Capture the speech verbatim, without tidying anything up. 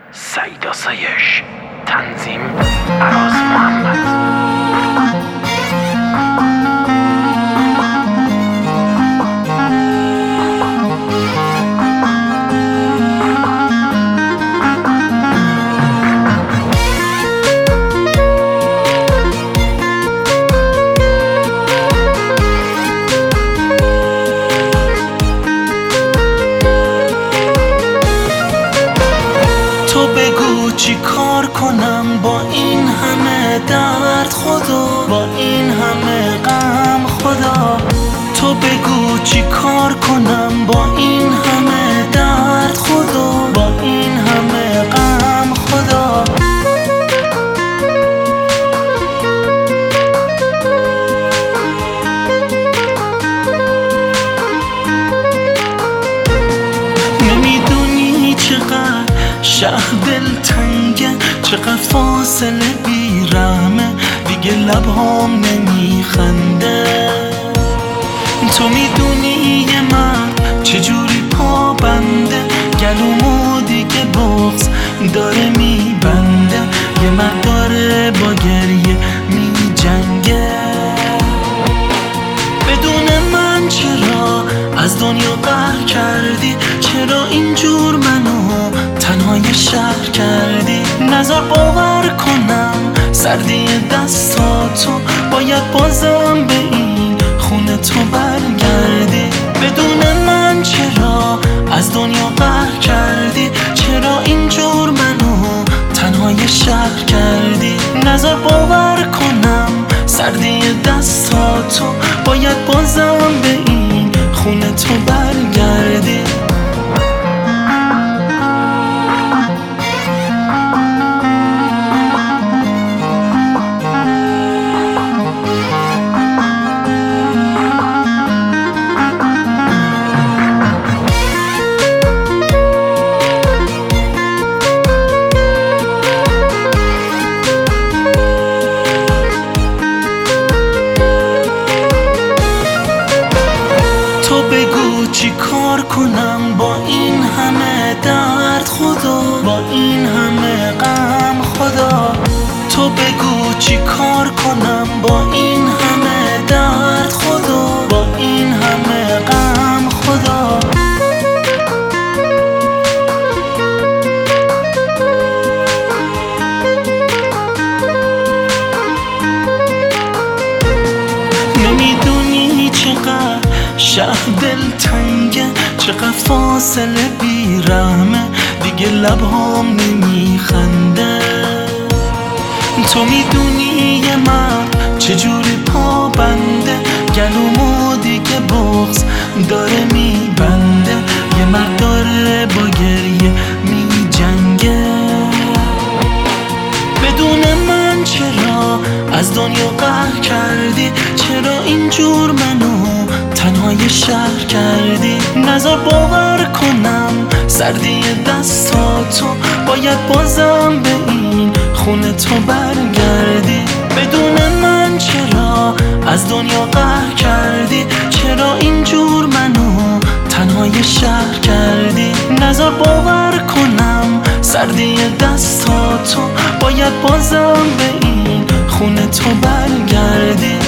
سعید آسایش. تنظیم عراض محمد. تو بگو چی کار کنم با این همه درد خدا، با این همه غم خدا. تو بگو چی کار کنم با این همه درد خدا، با این همه غم خدا. نمیدونی چقدر شهر دل تنگه، چقدر فاصله بیرحمه، دیگه لبهام نمیخنده. تو میدونی یه من چجوری پا بنده، گلومو دیگه بغض داره میبنده. یه مرد داره با گریه میجنگه. بدون من چرا از دنیا قهر کردی؟ چرا اینجور منو تنهای شهر کردی؟ نظر باور کنم سردی دستاتو، باید بازم به این خونه تو برگردی. بدون من چرا از دنیا قهر کردی؟ چرا اینجور منو تنهای شهر کردی؟ نظر باور کنم سردی دستاتو، باید بازم به این خونه تو برگردی. تو بگو چی کار کنم با این همه درد خدا، با این همه غم خدا. تو بگو چی کار کنم با این همه درد خدا، با این همه غم خدا. نمیدونی چقدر شهر دل تنگه، چقدر فاصله بیرحمه، دیگه لبهام نمیخنده. تو میدونی یه من چجوری پا بنده، گلومو دیگه بغض داره میبنده. یه مرد داره با گریه میجنگه. بدون من چرا از دنیا قهر کردی؟ چرا اینجور منو تنهای شهر کردی؟ نظر باور کنم سردی دستاتو، باید بازم به این خونه تو برگردی. بدون من چرا از دنیا قهر کردی؟ چرا اینجور منو تنهای شهر کردی؟ نظر باور کنم سردی دستاتو، باید بازم به این خونه تو برگردی.